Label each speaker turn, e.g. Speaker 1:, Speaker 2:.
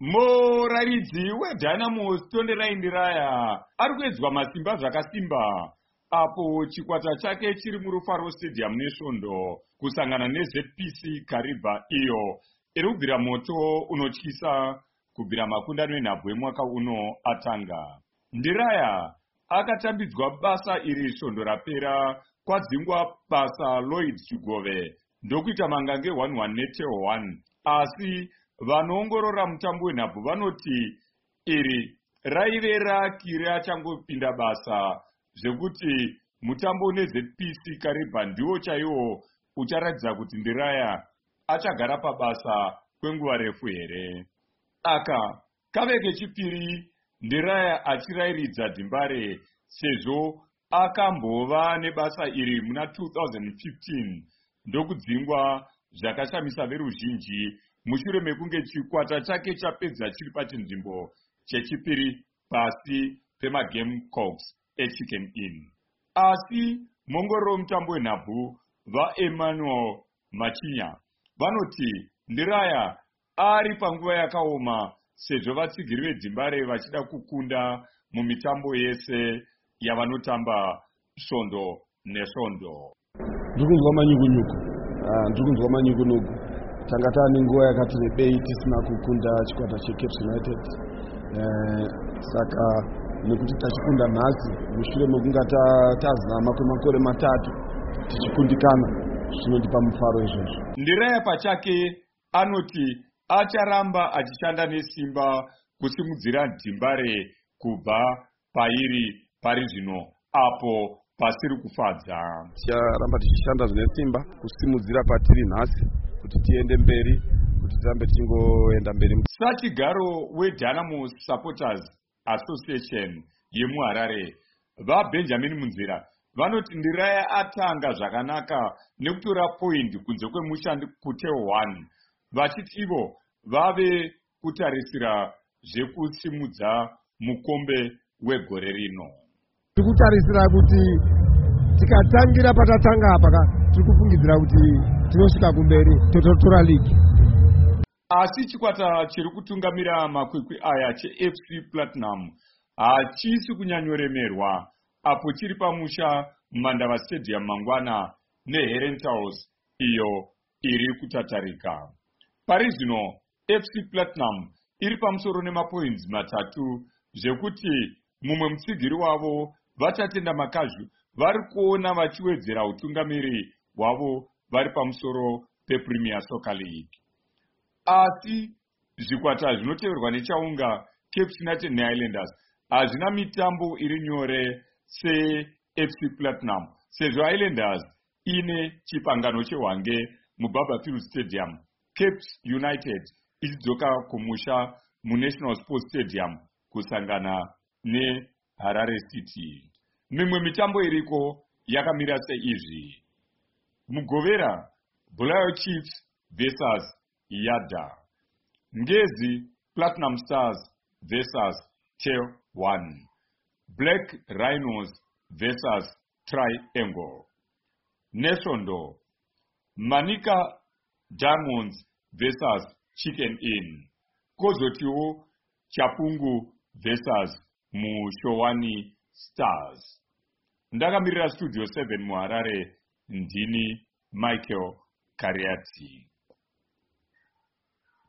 Speaker 1: Muraridzi weDynamo Tonderai Ndiraya ari kuedzwa masimba zvakasimba apo chikwata chake chiri muRufaro Stadium neSvondo kusangana neZPC Kariba iyo iri kubvira moto unotyisa kubvira makundano enhabvu emwaka uno atanga. Ndiraya akatambidzwa basa iri Svondo rapera kwadzingwa basa Lloyd Chigove ndokuita mangange 1-1 neTeo 1, asi vanoongorora mutambo wenhabvu vanoti iri raive rakiri achangopinda basa zvekuti mutambo neZPC Kariba ndiwo chaiwo ucharatidza kuti Ndiraya achagara pabasa kwenguva refu here. Aka kave kechipiri Ndiraya achirairidza Dhimbare sezvo akambova nebasa iri muna 2015 ndokudzingwa zvakashamisa veruzhinji mushure mekunge chikwata chake chapedza chiri pachinzvimbo chechipiri pasi pemaGamecocks eChicken Inn. Asi mongororo womutambo wenhabvu vaEmmanuel Machinya vanoti Ndiraya ari panguva yakaoma sezvo vatsigiri veDhimbare vachida kukunda mumitambo yese yavanotamba Svondo neSvondo.
Speaker 2: Ndikunzwa manyukunyuku. Tanga tane nguva yakati rebei tisina kukunda chikwata cheCape United. Saka nekuti tachikunda nhasi mushure mekunga tazama kwemakore matatu tichikundikana zvinondipa mufaro izvozvo.
Speaker 1: Ndiraya pachake anoti acharamba achishanda nesimba kusimudzira Dhimbare kubva pairi pari zvino apo pasiri kufadza.
Speaker 2: Ticharamba tichishanda zvine simba kusimudzira patiri nhasi kuti tiende mberi, kuti tirambe tichingoenda mberi.
Speaker 1: Sachigaro weDynamo Supporters Association yemuHarare vaBenjamin Munzira vanoti Ndiraya atanga zvakanaka nekutora point kunze kwemushandi kuTeo 1, vachiti ivo vave kutarisira zvekusimudza mukombe wegore rino.
Speaker 3: Tikutarisira kuti tikatangira patatanga apa tikufungidzira kuti tinosvika kumberi totora league.
Speaker 1: Asi chikwata chiri kutungamira makwikwi aya cheFC Platinum hachisi kunyanyoremerwa apo chiri pamusha muMandava Stadium mangwana neHerentals iyo iri kutatarika. Pari zvino FC Platinum iri pamusoro nemapoints 3 zvekuti mumwe mutsigiri wavo Vachatenda Makazhu vari kuona vachiwedzera utungamiri hwavo vari pamusoro pePremier Soccer League. Asi zvikwata zvinoteverwa nechaunga Cape United neIslanders hazvina mitambo iri nyore seFC Platinum sezvo Islanders ine chipangano chehwange muBarberfield Stadium, Cape United ichidzoka kumusha muNational Sports Stadium kusangana neHarare City. Mimwe mitambo iriko yakamira seizvi: Mugovera Bulawayo Chiefs versus Yada, Ngezi Platinum Stars versus Teo 1, Black Rhinos versus Triangle, neSvondo Manika Diamonds versus Chicken Inn, kozotiwo Chapungu versus Mushowani Stars. Ndakamirira Studio 7 muHarare, ndini Michael Kariati.